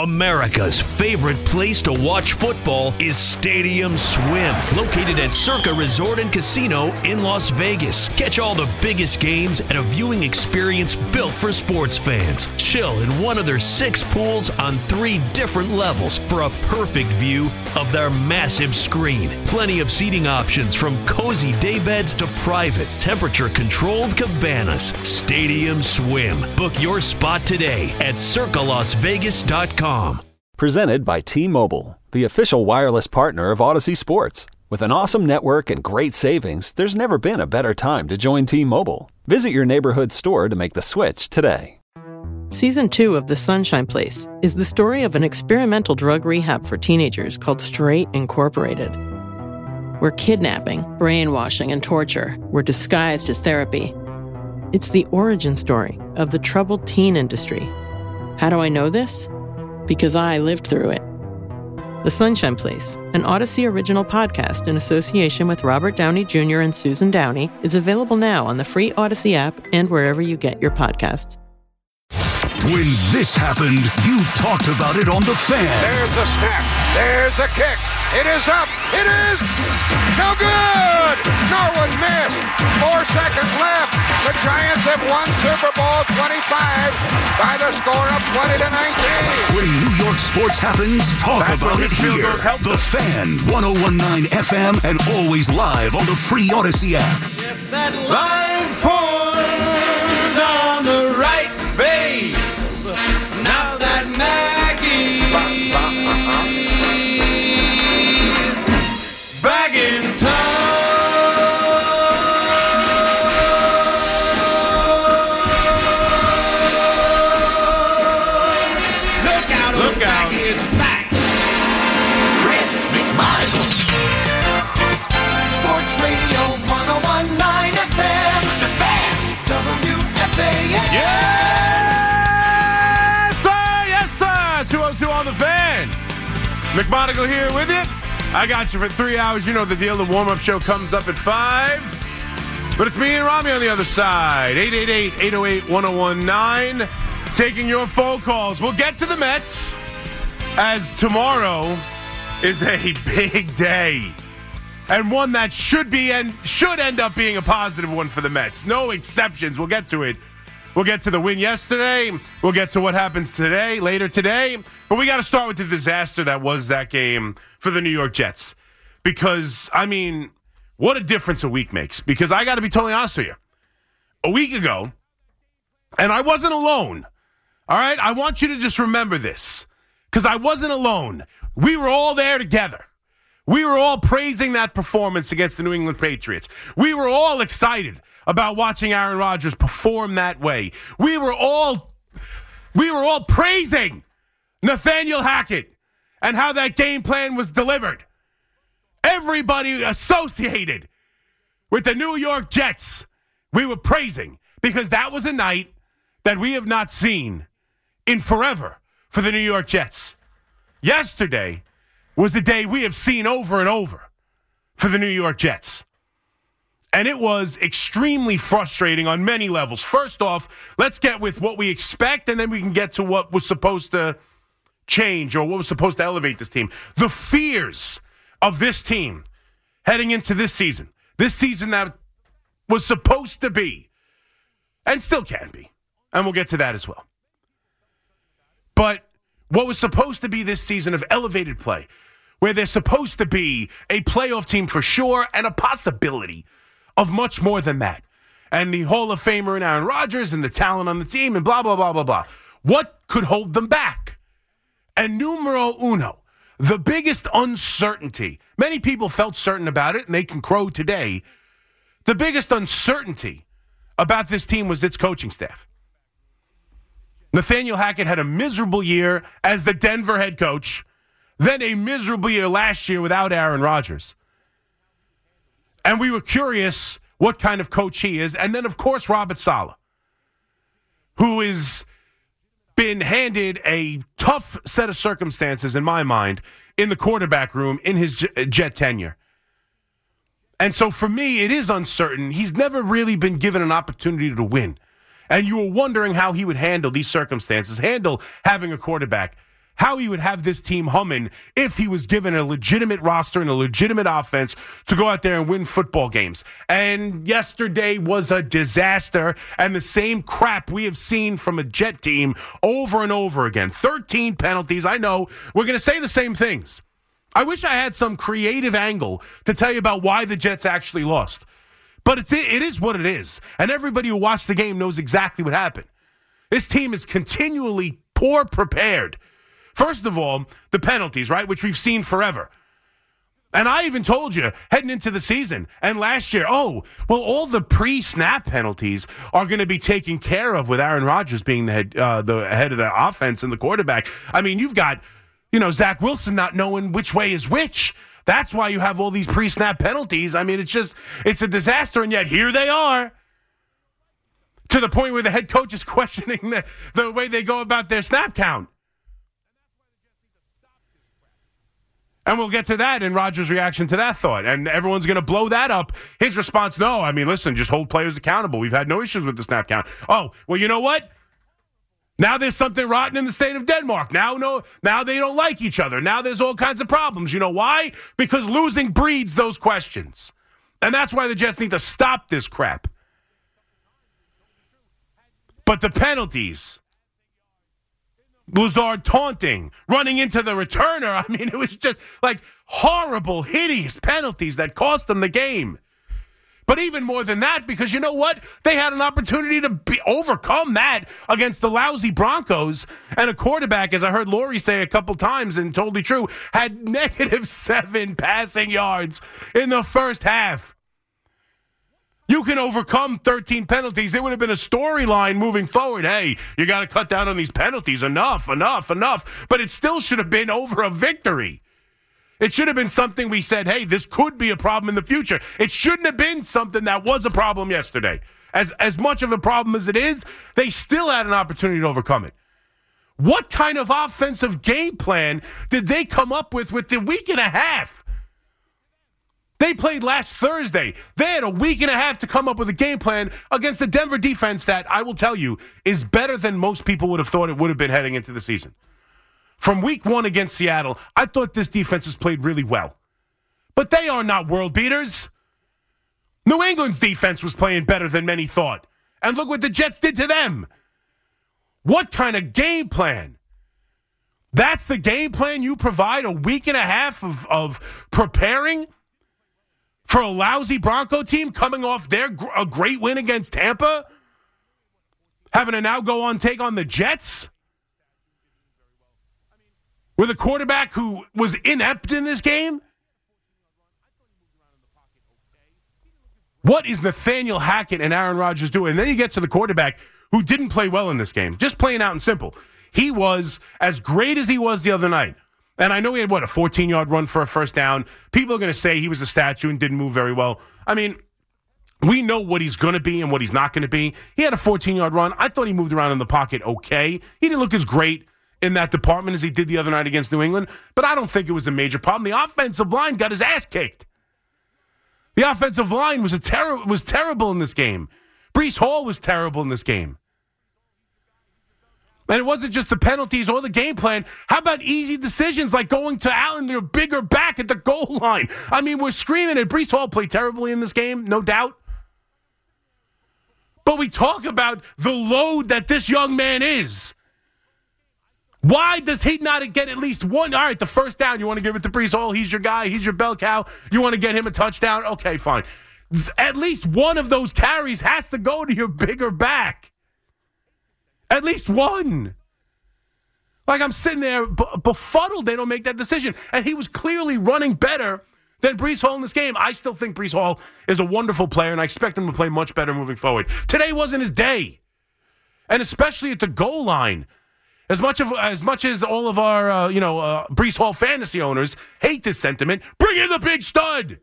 America's favorite place to watch football is Stadium Swim, located at Circa Resort and Casino in Las Vegas. Catch all the biggest games at a viewing experience built for sports fans. Chill in one of their 6 pools on 3 different levels for a perfect view of their massive screen. Plenty of seating options from cozy daybeds to private, temperature-controlled cabanas. Stadium Swim. Book your spot today at circalasvegas.com. Presented by T-Mobile, the official wireless partner of Odyssey Sports. With an awesome network and great savings, there's never been a better time to join T-Mobile. Visit your neighborhood store to make the switch today. Season 2 of The Sunshine Place is the story of an experimental drug rehab for teenagers called Straight Incorporated, where kidnapping, brainwashing, and torture were disguised as therapy. It's the origin story of the troubled teen industry. How do I know this? Because I lived through it. The Sunshine Place, an Odyssey original podcast in association with Robert Downey Jr. and Susan Downey, is available now on the free Odyssey app and wherever you get your podcasts. When this happened, you talked about it on The Fan. There's a snap. There's a kick. It is up. It is no good. Norwood missed. 4 seconds left. The Giants have won Super Bowl 25 by the score of 20-19. When New York sports happens, talk about it here. The Fan, 101.9 FM, and always live on the free Odyssey app. Yes, that line points on the right, babe. Now that Maggie's back in town. Look out, Maggie is back. Chris McMichael. Sports Radio 101.9 FM. The Fan. WFAN. Yes, sir. 202 on The Fan. McMonagle here with you. I got you for 3 hours. You know the deal. The warm-up show comes up at 5. But it's me and Rami on the other side. 888-808-1019. Taking your phone calls. We'll get to the Mets, as tomorrow is a big day. And one that should be and should end up being a positive one for the Mets. No exceptions. We'll get to it. We'll get to the win yesterday. We'll get to what happens today, later today. But we got to start with the disaster that was that game for the New York Jets. Because, I mean, what a difference a week makes. Because I got to be totally honest with you. A week ago, and I wasn't alone. All right? I want you to just remember this. Because I wasn't alone. We were all there together. We were all praising that performance against the New England Patriots. We were all excited about watching Aaron Rodgers perform that way. We were all praising Nathaniel Hackett and how that game plan was delivered. Everybody associated with the New York Jets, we were praising, because that was a night that we have not seen in forever for the New York Jets. Yesterday was a day we have seen over and over for the New York Jets. And it was extremely frustrating on many levels. First off, let's get with what we expect, and then we can get to what was supposed to change or what was supposed to elevate this team. The fears of this team heading into this season that was supposed to be, and still can be, and we'll get to that as well. But what was supposed to be this season of elevated play, where they're supposed to be a playoff team for sure and a possibility of much more than that. And the Hall of Famer in Aaron Rodgers and the talent on the team and blah, blah, blah, blah, blah. What could hold them back? And numero uno, the biggest uncertainty, many people felt certain about it, and they can crow today. The biggest uncertainty about this team was its coaching staff. Nathaniel Hackett had a miserable year as the Denver head coach, then a miserable year last year without Aaron Rodgers. And we were curious what kind of coach he is. And then, of course, Robert Saleh, who has been handed a tough set of circumstances, in my mind, in the quarterback room in his Jet tenure. And so for me, it is uncertain. He's never really been given an opportunity to win. And you were wondering how he would handle these circumstances, handle having a quarterback how he would have this team humming if he was given a legitimate roster and a legitimate offense to go out there and win football games. And yesterday was a disaster, and the same crap we have seen from a Jet team over and over again. 13 penalties. I know we're going to say the same things. I wish I had some creative angle to tell you about why the Jets actually lost. But it is what it is. And everybody who watched the game knows exactly what happened. This team is continually poor prepared. First of all, the penalties, right, which we've seen forever. And I even told you, heading into the season and last year, all the pre-snap penalties are going to be taken care of with Aaron Rodgers being the head of the offense and the quarterback. I mean, you've got, Zach Wilson not knowing which way is which. That's why you have all these pre-snap penalties. I mean, it's a disaster, and yet here they are. To the point where the head coach is questioning the way they go about their snap count. And we'll get to that in Rodgers' reaction to that thought. And everyone's going to blow that up. His response, no, I mean, listen, just hold players accountable. We've had no issues with the snap count. Oh, well, you know what? Now there's something rotten in the state of Denmark. Now they don't like each other. Now there's all kinds of problems. You know why? Because losing breeds those questions. And that's why the Jets need to stop this crap. But the penalties, Lazard taunting, running into the returner. I mean, it was just like horrible, hideous penalties that cost them the game. But even more than that, because you know what? They had an opportunity to overcome that against the lousy Broncos. And a quarterback, as I heard Laurie say a couple times, and totally true, had -7 passing yards in the first half. You can overcome 13 penalties. It would have been a storyline moving forward. Hey, you got to cut down on these penalties. Enough. But it still should have been over a victory. It should have been something we said, hey, this could be a problem in the future. It shouldn't have been something that was a problem yesterday. As much of a problem as it is, they still had an opportunity to overcome it. What kind of offensive game plan did they come up with the week and a half? They played last Thursday. They had a week and a half to come up with a game plan against the Denver defense that, I will tell you, is better than most people would have thought it would have been heading into the season. From week 1 against Seattle, I thought this defense has played really well. But they are not world beaters. New England's defense was playing better than many thought. And look what the Jets did to them. What kind of game plan? That's the game plan you provide a week and a half of preparing for a lousy Bronco team coming off a great win against Tampa? Having to now go on take on the Jets? With a quarterback who was inept in this game? What is Nathaniel Hackett and Aaron Rodgers doing? And then you get to the quarterback who didn't play well in this game. Just playing out and simple. He was as great as he was the other night. And I know he had, a 14-yard run for a first down. People are going to say he was a statue and didn't move very well. I mean, we know what he's going to be and what he's not going to be. He had a 14-yard run. I thought he moved around in the pocket okay. He didn't look as great in that department as he did the other night against New England, but I don't think it was a major problem. The offensive line got his ass kicked. The offensive line was terrible in this game. Breece Hall was terrible in this game. And it wasn't just the penalties or the game plan. How about easy decisions like going to Allen, your bigger back at the goal line? I mean, we're screaming at Breece Hall played terribly in this game, no doubt. But we talk about the load that this young man is. Why does he not get at least one? All right, the first down, you want to give it to Breece Hall. He's your guy. He's your bell cow. You want to get him a touchdown? Okay, fine. At least one of those carries has to go to your bigger back. At least one. Like, I'm sitting there befuddled they don't make that decision. And he was clearly running better than Breece Hall in this game. I still think Breece Hall is a wonderful player, and I expect him to play much better moving forward. Today wasn't his day. And especially at the goal line. As much as all of our, Breece Hall fantasy owners hate this sentiment, bring in the big stud.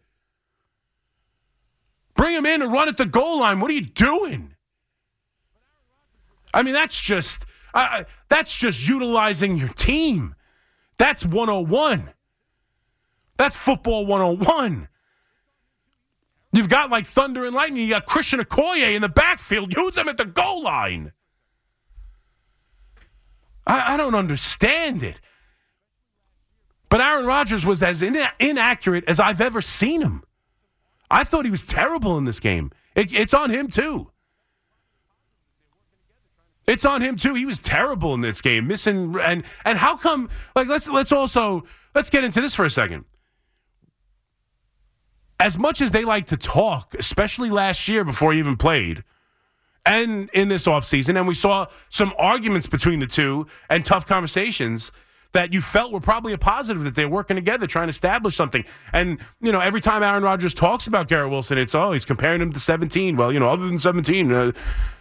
Bring him in and run at the goal line. What are you doing? I mean, that's just utilizing your team. That's 101. That's football 101. You've got like thunder and lightning. You got Christian Okoye in the backfield. Use him at the goal line. I don't understand it. But Aaron Rodgers was as inaccurate as I've ever seen him. I thought he was terrible in this game. It's on him, too. It's on him, too. He was terrible in this game. Missing and how come, like, let's get into this for a second. As much as they like to talk, especially last year before he even played, and in this offseason, and we saw some arguments between the two and tough conversations that you felt were probably a positive, that they're working together, trying to establish something. And, you know, every time Aaron Rodgers talks about Garrett Wilson, it's, he's comparing him to 17. Well, you know, other than 17.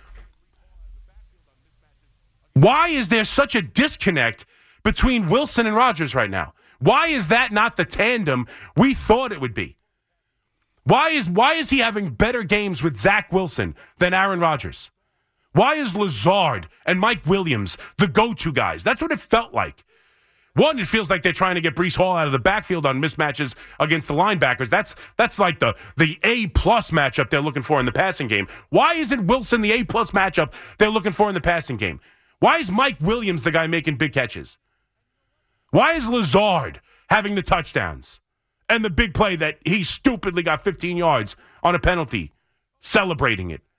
Why is there such a disconnect between Wilson and Rodgers right now? Why is that not the tandem we thought it would be? Why is he having better games with Zach Wilson than Aaron Rodgers? Why is Lazard and Mike Williams the go-to guys? That's what it felt like. One, it feels like they're trying to get Breece Hall out of the backfield on mismatches against the linebackers. That's like the A-plus matchup they're looking for in the passing game. Why isn't Wilson the A-plus matchup they're looking for in the passing game? Why is Mike Williams the guy making big catches? Why is Lazard having the touchdowns and the big play that he stupidly got 15 yards on a penalty, celebrating it?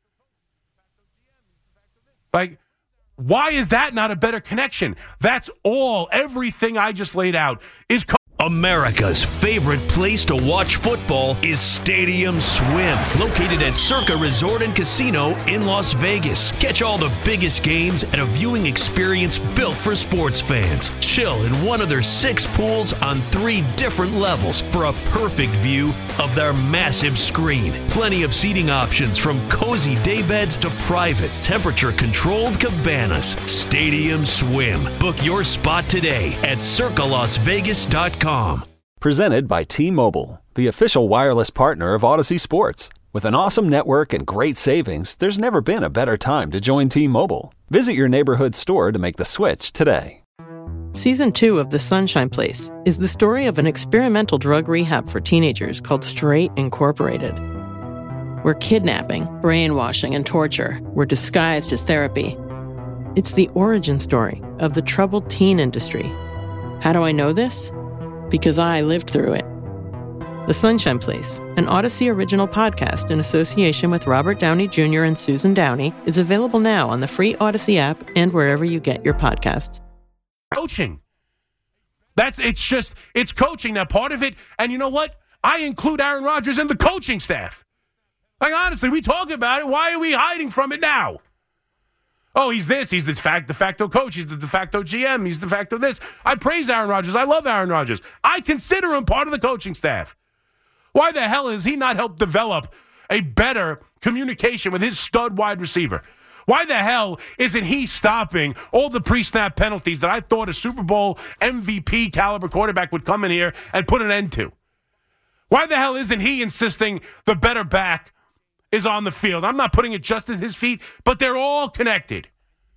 Like, why is that not a better connection? That's all. Everything I just laid out is America's favorite place to watch football is Stadium Swim, located at Circa Resort and Casino in Las Vegas. Catch all the biggest games at a viewing experience built for sports fans. Chill in one of their 6 pools on 3 different levels for a perfect view of their massive screen. Plenty of seating options from cozy daybeds to private, temperature-controlled cabanas. Stadium Swim. Book your spot today at circalasvegas.com. Presented by T-Mobile, the official wireless partner of Odyssey Sports. With an awesome network and great savings, there's never been a better time to join T-Mobile. Visit your neighborhood store to make the switch today. Season 2 of The Sunshine Place is the story of an experimental drug rehab for teenagers called Straight Incorporated, where kidnapping, brainwashing, and torture were disguised as therapy. It's the origin story of the troubled teen industry. How do I know this? Because I lived through it. The Sunshine Place, an Odyssey original podcast in association with Robert Downey Jr. and Susan Downey, is available now on the free Odyssey app and wherever you get your podcasts. Coaching. It's coaching, that part of it. And you know what? I include Aaron Rodgers in the coaching staff. Like, honestly, we talk about it. Why are we hiding from it now? Oh, he's this. He's the de facto coach. He's the de facto GM. He's de facto this. I praise Aaron Rodgers. I love Aaron Rodgers. I consider him part of the coaching staff. Why the hell has he not helped develop a better communication with his stud wide receiver? Why the hell isn't he stopping all the pre-snap penalties that I thought a Super Bowl MVP caliber quarterback would come in here and put an end to? Why the hell isn't he insisting the better back is on the field? I'm not putting it just at his feet, but they're all connected.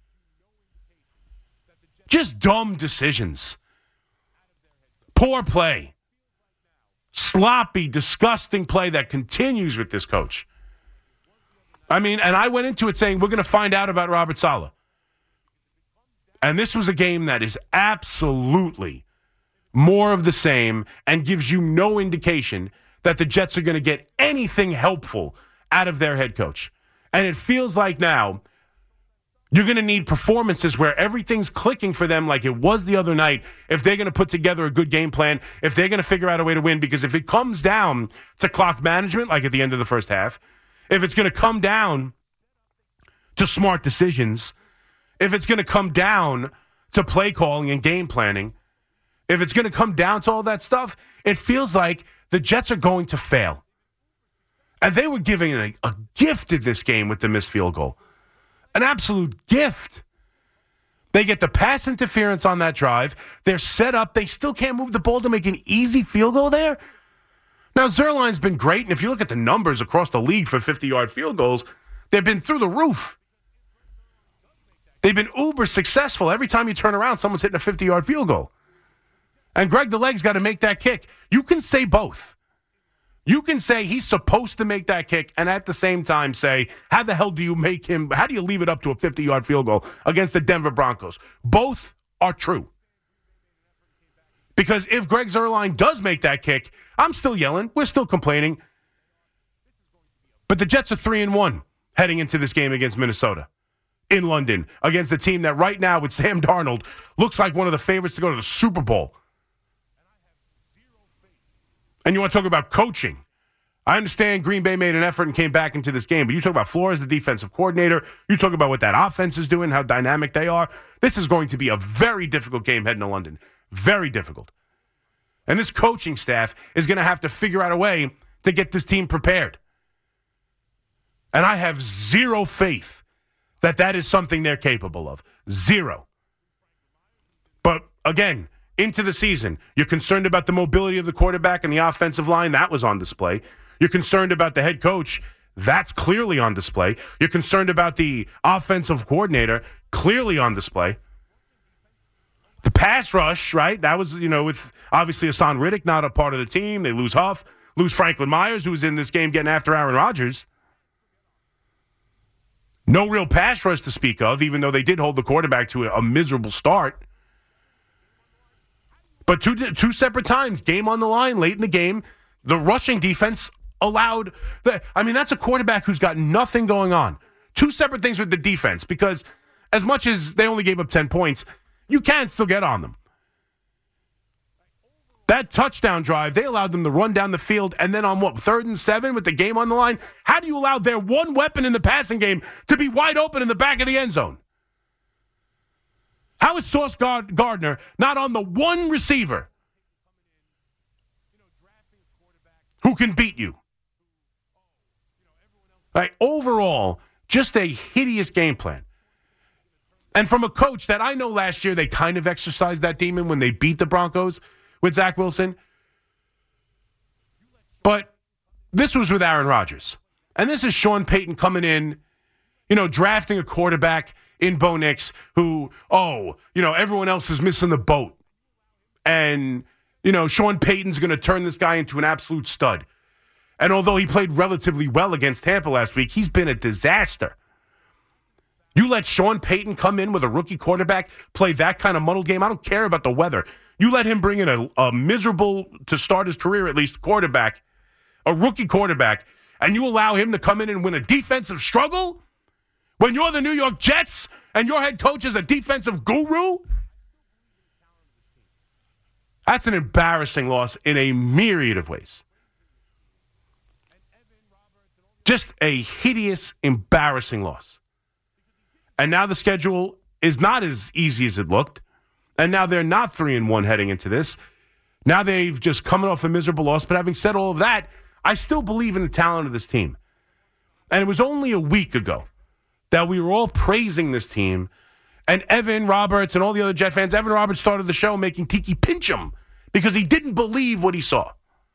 Just dumb decisions. Poor play. Sloppy, disgusting play that continues with this coach. I mean, and I went into it saying we're going to find out about Robert Saleh. And this was a game that is absolutely more of the same and gives you no indication that the Jets are going to get anything helpful out of their head coach. And it feels like now you're going to need performances where everything's clicking for them like it was the other night if they're going to put together a good game plan, if they're going to figure out a way to win. Because if it comes down to clock management, like at the end of the first half, if it's going to come down to smart decisions, if it's going to come down to play calling and game planning, if it's going to come down to all that stuff, it feels like the Jets are going to fail. And they were giving a gift in this game with the missed field goal. An absolute gift. They get the pass interference on that drive. They're set up. They still can't move the ball to make an easy field goal there. Now, Zuerlein's been great, and if you look at the numbers across the league for 50-yard field goals, they've been through the roof. They've been uber successful. Every time you turn around, someone's hitting a 50-yard field goal. And Greg the Leg's got to make that kick. You can say both. You can say he's supposed to make that kick and at the same time say, how the hell do you make him, how do you leave it up to a 50-yard field goal against the Denver Broncos? Both are true. Because if Greg Zuerlein does make that kick, I'm still yelling. We're still complaining. But the Jets are 3-1 heading into this game against Minnesota in London against a team that right now with Sam Darnold looks like one of the favorites to go to the Super Bowl. And you want to talk about coaching. I understand Green Bay made an effort and came back into this game, but you talk about Flores, the defensive coordinator. You talk about what that offense is doing, how dynamic they are. This is going to be a very difficult game heading to London. Very difficult. And this coaching staff is going to have to figure out a way to get this team prepared. And I have zero faith that that is something they're capable of. Zero. But again, into the season, you're concerned about the mobility of the quarterback and the offensive line. That was on display. You're concerned about the head coach. That's clearly on display. You're concerned about the offensive coordinator. Clearly on display. The pass rush, right? That was, with obviously Hassan Riddick not a part of the team. They lose Huff, lose Franklin Myers, who was in this game getting after Aaron Rodgers. No real pass rush to speak of, even though they did hold the quarterback to a miserable start. But two separate times, game on the line, late in the game, the rushing defense allowed that's a quarterback who's got nothing going on. Two separate things with the defense, because as much as they only gave up 10 points, you can still get on them. That touchdown drive, they allowed them to run down the field, and then on 3rd and 7 with the game on the line, how do you allow their one weapon in the passing game to be wide open in the back of the end zone? How is Sauce Gardner not on the one receiver who can beat you? Like, overall, just a hideous game plan. And from a coach that I know last year they kind of exercised that demon when they beat the Broncos with Zach Wilson. But this was with Aaron Rodgers. And this is Sean Payton coming in, drafting a quarterback in Bo Nix who, everyone else is missing the boat. And, Sean Payton's going to turn this guy into an absolute stud. And although he played relatively well against Tampa last week, he's been a disaster. You let Sean Payton come in with a rookie quarterback, play that kind of muddle game. I don't care about the weather. You let him bring in a miserable, to start his career at least, quarterback, a rookie quarterback, and you allow him to come in and win a defensive struggle when you're the New York Jets and your head coach is a defensive guru? That's an embarrassing loss in a myriad of ways. Just a hideous, embarrassing loss. And now the schedule is not as easy as it looked. And now they're not 3-1 heading into this. Now they've just coming off a miserable loss. But having said all of that, I still believe in the talent of this team. And it was only a week ago that we were all praising this team. And Evan Roberts and all the other Jet fans, Evan Roberts started the show making Tiki pinch him because he didn't believe what he saw.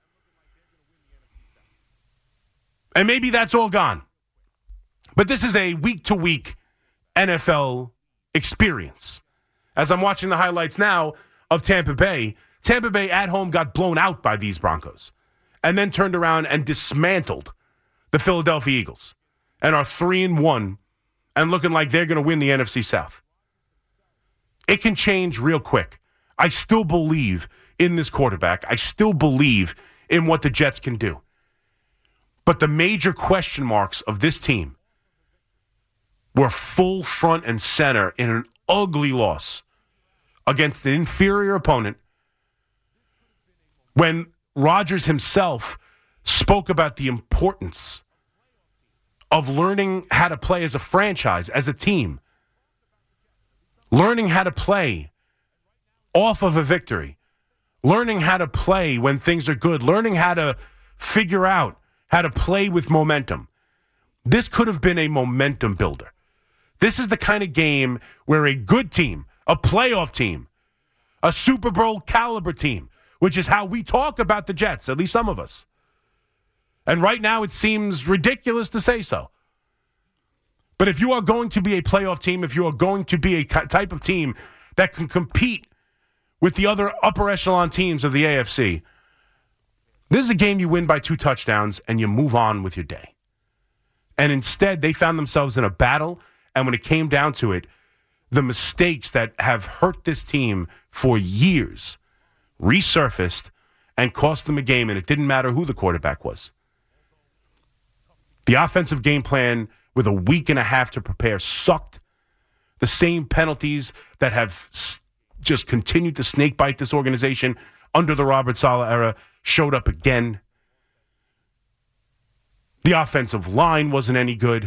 And maybe that's all gone. But this is a week-to-week NFL experience. As I'm watching the highlights now of Tampa Bay at home got blown out by these Broncos and then turned around and dismantled the Philadelphia Eagles and are 3-1 and looking like they're going to win the NFC South. It can change real quick. I still believe in this quarterback. I still believe in what the Jets can do. But the major question marks of this team were full front and center in an ugly loss against an inferior opponent when Rodgers himself spoke about the importance of learning how to play as a franchise, as a team, learning how to play off of a victory, learning how to play when things are good, learning how to figure out how to play with momentum. This could have been a momentum builder. This is the kind of game where a good team, a playoff team, a Super Bowl caliber team, which is how we talk about the Jets, at least some of us. And right now it seems ridiculous to say so. But if you are going to be a playoff team, if you are going to be a type of team that can compete with the other upper echelon teams of the AFC, this is a game you win by 2 touchdowns and you move on with your day. And instead, they found themselves in a battle, and when it came down to it, the mistakes that have hurt this team for years resurfaced and cost them a game, and it didn't matter who the quarterback was. The offensive game plan with a week and a half to prepare sucked. The same penalties that have just continued to snakebite this organization under the Robert Saleh era showed up again. The offensive line wasn't any good.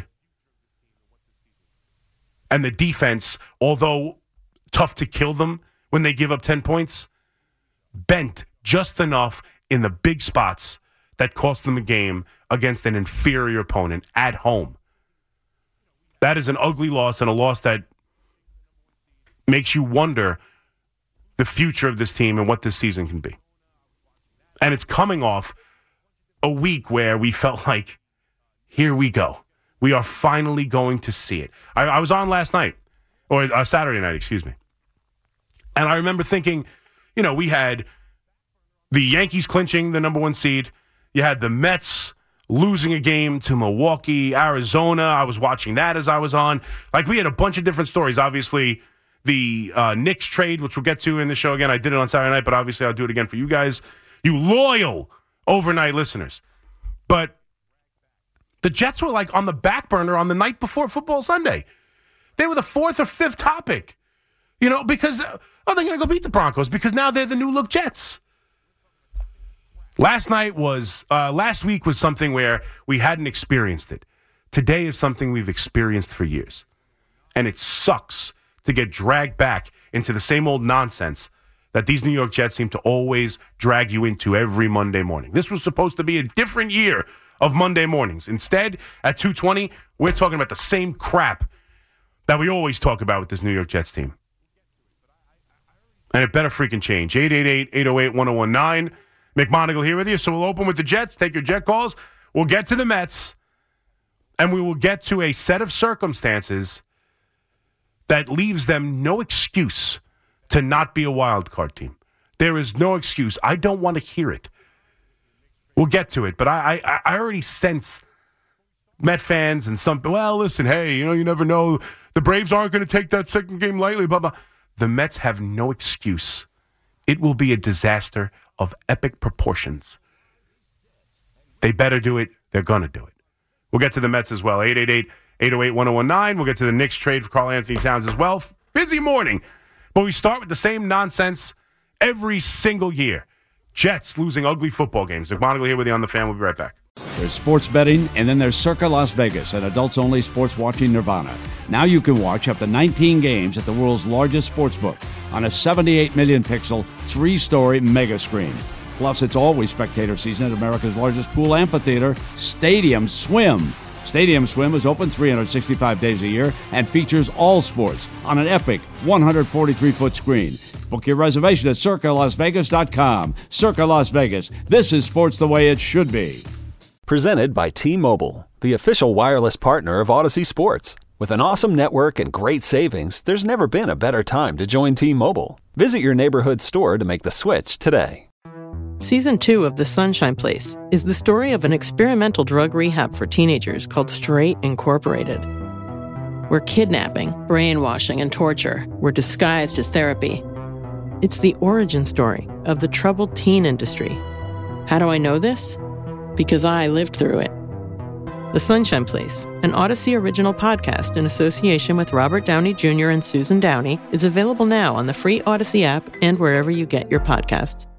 And the defense, although tough to kill them when they give up 10 points, bent just enough in the big spots that cost them a game against an inferior opponent at home. That is an ugly loss, and a loss that makes you wonder the future of this team and what this season can be. And it's coming off a week where we felt like, here we go. We are finally going to see it. I was on last night, or Saturday night, excuse me. And I remember thinking, we had the Yankees clinching the number 1 seed. You had the Mets losing a game to Milwaukee, Arizona. I was watching that as I was on. We had a bunch of different stories. Obviously, the Knicks trade, which we'll get to in the show again. I did it on Saturday night, but obviously I'll do it again for you guys, you loyal overnight listeners. But the Jets were on the back burner on the night before Football Sunday. They were the 4th or 5th topic, because they're going to go beat the Broncos because now they're the new look Jets. Last week was something where we hadn't experienced it. Today is something we've experienced for years. And it sucks to get dragged back into the same old nonsense that these New York Jets seem to always drag you into every Monday morning. This was supposed to be a different year of Monday mornings. Instead, at 2:20, we're talking about the same crap that we always talk about with this New York Jets team. And it better freaking change. 888-808-1019. McMonagle here with you. So we'll open with the Jets. Take your Jet calls. We'll get to the Mets. And we will get to a set of circumstances that leaves them no excuse to not be a wild card team. There is no excuse. I don't want to hear it. We'll get to it. But I already sense Met fans and some, listen, hey, you never know. The Braves aren't going to take that second game lightly, blah, blah. The Mets have no excuse. It will be a disaster of epic proportions. They better do it. They're going to do it. We'll get to the Mets as well. 888-808-1019. We'll get to the Knicks trade for Karl Anthony Towns as well. Busy morning. But we start with the same nonsense every single year. Jets losing ugly football games. McMonagle here with you on The Fan. We'll be right back. There's sports betting, and then there's Circa Las Vegas, an adults-only sports watching nirvana. Now you can watch up to 19 games at the world's largest sportsbook on a 78 million pixel, 3-story mega screen. Plus, it's always spectator season at America's largest pool amphitheater, Stadium Swim. Stadium Swim is open 365 days a year and features all sports on an epic 143-foot screen. Book your reservation at CircaLasVegas.com. Circa Las Vegas. This is sports the way it should be. Presented by T-Mobile, the official wireless partner of Odyssey Sports. With an awesome network and great savings, there's never been a better time to join T-Mobile. Visit your neighborhood store to make the switch today. Season 2 of The Sunshine Place is the story of an experimental drug rehab for teenagers called Straight Incorporated, where kidnapping, brainwashing, and torture were disguised as therapy. It's the origin story of the troubled teen industry. How do I know this? Because I lived through it. The Sunshine Place, an Odyssey original podcast in association with Robert Downey Jr. and Susan Downey, is available now on the free Odyssey app and wherever you get your podcasts.